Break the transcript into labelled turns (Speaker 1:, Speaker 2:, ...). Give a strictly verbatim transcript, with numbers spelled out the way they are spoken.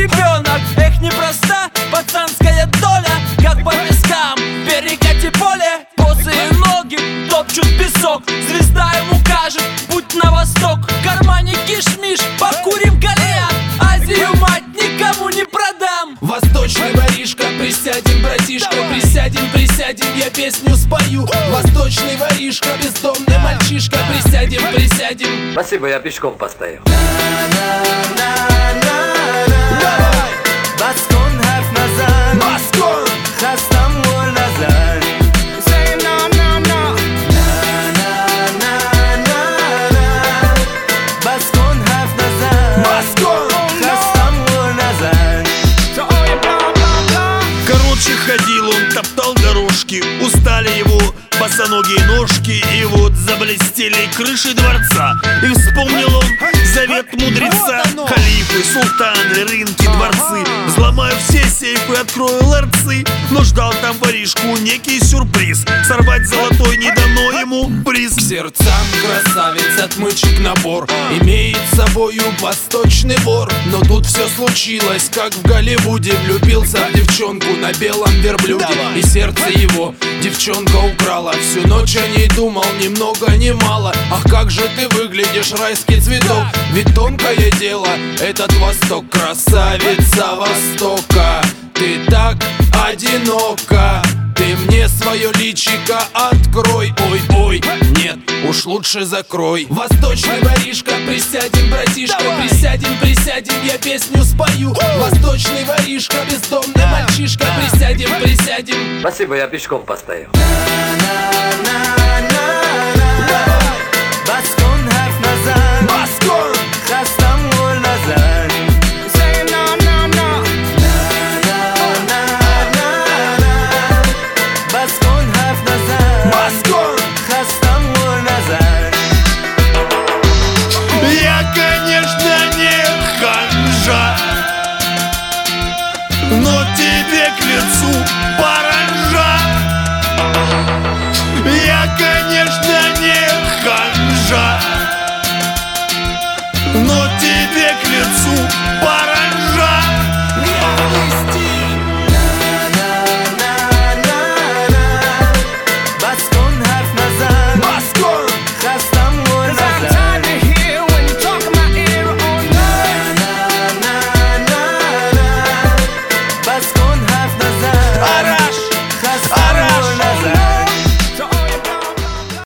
Speaker 1: ребенок. Эх, непроста пацанская доля, как по пескам перекати поле. Босые ноги топчут песок, звезда ему кажет путь на восток. В кармане кишмиш, покурим кальян, Азию мать никому не продам.
Speaker 2: Восточный воришка, присядем, братишка, присядем, присядем, я песню спою. Восточный воришка, бездомный мальчишка, присядем, присядем.
Speaker 3: Спасибо, я пешком постою.
Speaker 4: Baskon harf nazar,
Speaker 2: Baskon
Speaker 4: khastam mol nazar. Say no no no. Na na na na. Baskon harf nazar,
Speaker 2: Baskon
Speaker 4: khastam mol nazar. So oh yeah blah blah blah.
Speaker 5: Короче, ходил он, топтал дорожки, устали его босоногие ножки. И вот заблестели крыши дворца, и вспомнил он завет мудреца. Халифы, султаны, рынки, дворцы, взломаю все сейфы, открою ларцы. Но ждал там воришку некий сюрприз, сорвать золотой не дано ему приз.
Speaker 2: К сердцам красавиц отмычек набор, имеет с собою восточный вор. Но тут все случилось, как в Голливуде. Влюбился в девчонку на белом верблюде, и сердце его девчонка украла. Всю ночь о ней думал, ни много ни мало. Ах, как же ты выглядишь, райский цветок. Ведь тонкое дело этот Восток. Красавица Востока, ты так одинока. Ты мне свое личико открой. Ой-ой, нет, уж лучше закрой. Восточный воришка, присядем, братишка, присядем, присядем, я песню спою. Восточный воришка, бездомный мальчишка, присядем, присядем.
Speaker 3: Спасибо, я пешком постою.
Speaker 4: Na na na na. Baskon